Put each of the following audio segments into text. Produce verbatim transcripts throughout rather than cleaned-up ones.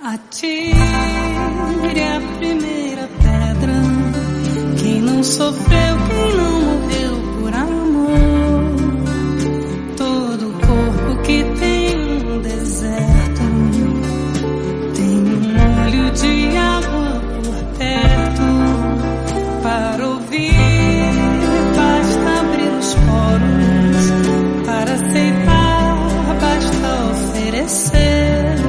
Atire a primeira pedra. Quem não sofreu, quem não morreu por amor. Todo corpo que tem um deserto tem um olho de água por perto. Para ouvir, basta abrir os poros. Para aceitar, basta oferecer.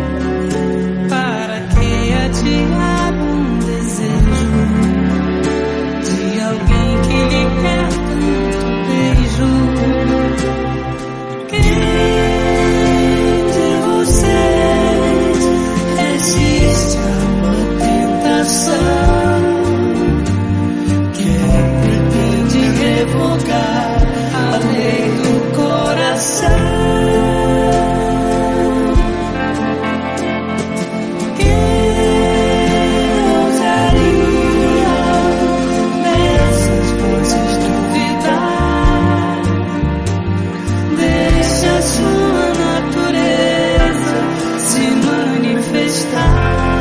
Adiar um desejo de alguém que lhe quer tanto beijo. Quem de vocês resiste a uma tentação que pretende revogar a lei do coração? Sua natureza se manifestar.